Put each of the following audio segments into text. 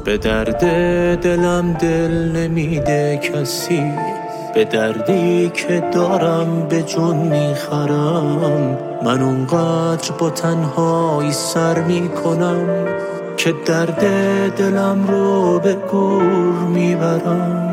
به درد دلم دل نمیده کسی، به دردی که دارم به جون میخرم. من اونقدر با تنهایی سر میکنم که درد دلم رو به گور میبرم.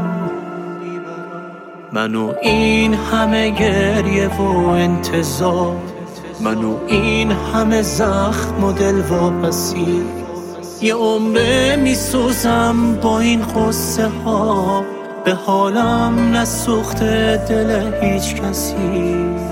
منو این همه گریه و انتظار، منو این همه زخم و دل واپسی، یه عمره میسوزم با این قصه ها، به حالم نسوخته دل هیچ کسی.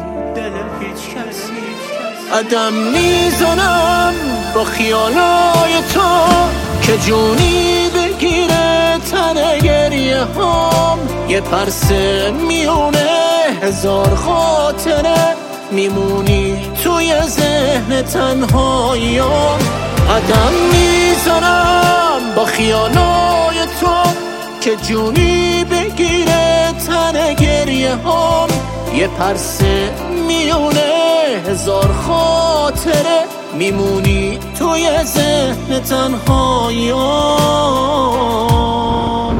عدم میزنم با خیالای تو که جونی بگیره تن گریه هام. یه پرسه میونه هزار خاطره، میمونی توی ذهن تنهاییام. عدم میزنم با خیالای تو که جونی بگیره تن گریه هام. یه پرسه میونه هزار خاطره، میمونی توی ذهن تنهاییام.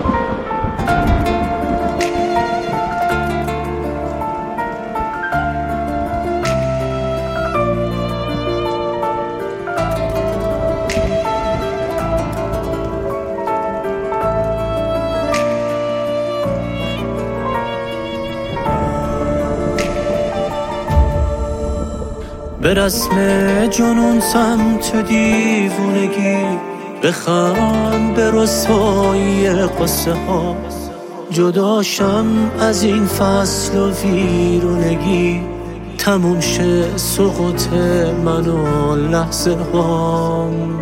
به رسم جنون سمت دیوونگی، بخند به رسوایی قصه ها. جداشم از این فصل و ویرونگی، تموم شه سقوط من و لحظه هام.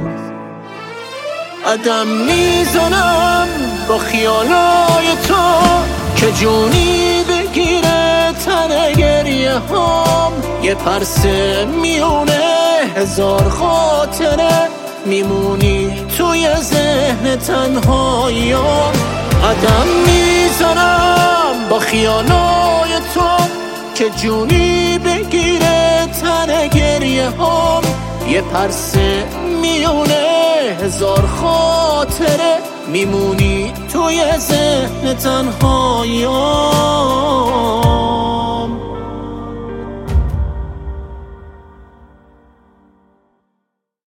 عدم میزنم با خیالای تو که جونی بگیره تن گریه هام. یه پرسه میونه هزار خاطره، میمونی توی ذهن تنهاییام. عدم میزنم با خیالای تو که جونی بگیره تن گریه هام. یه پرسه میونه هزار خاطره، میمونی توی ذهن تنهاییام.